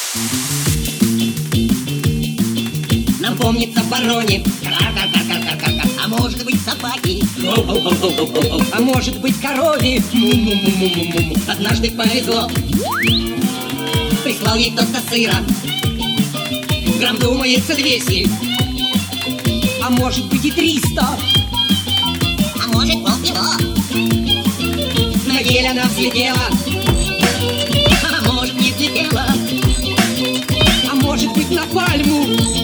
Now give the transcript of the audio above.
Нам помнится вороне, а может быть собаки, а может быть корове. Однажды повезло, прислал ей кто-то сыра, грамм, думается, 200, а может быть и 300, а может полкило. На ель она взлетела, а может не взлетела, а может быть на пальму.